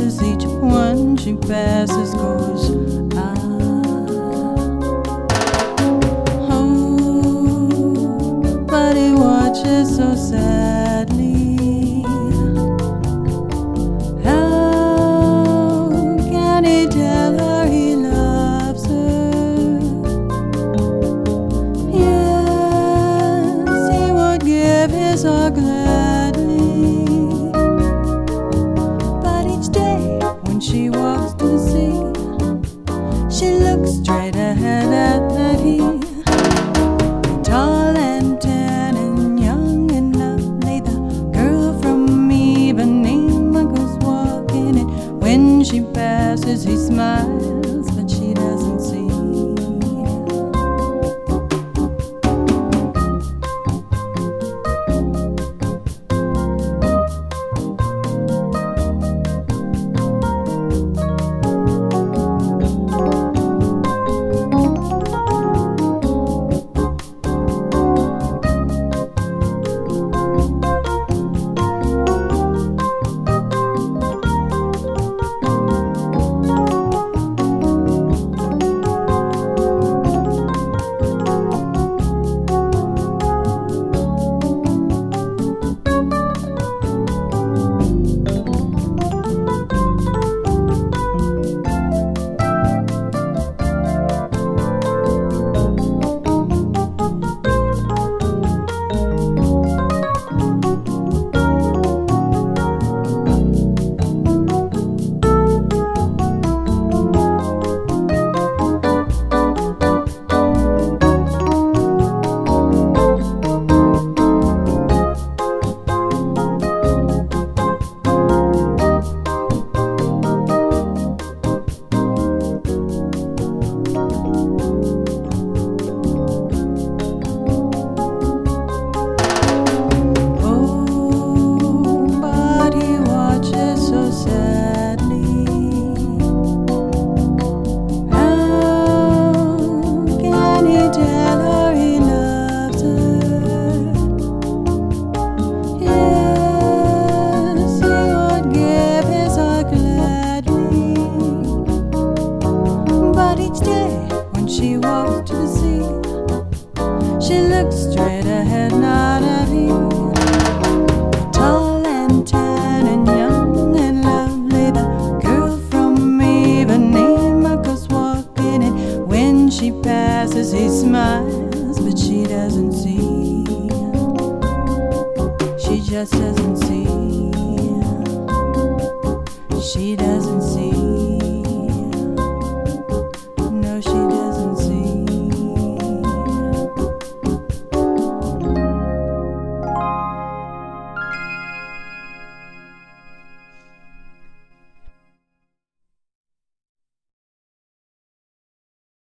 passes, each one she passes goes, ah. Oh, but he watches so sadly. How can he tell her he loves her? Yes, he would give his all gladly. But each day when she walks to the sea, she looks straight ahead at that he, tall and tan and young and lovely, the girl from Ipanema goes walking, and when she passes he smiles, but she doesn't see. She walks to the sea, she looks straight ahead, not at him. Tall and tan and young and lovely, the girl from Ipanema goes walking, and when she passes he smiles, but she doesn't see. She just doesn't see.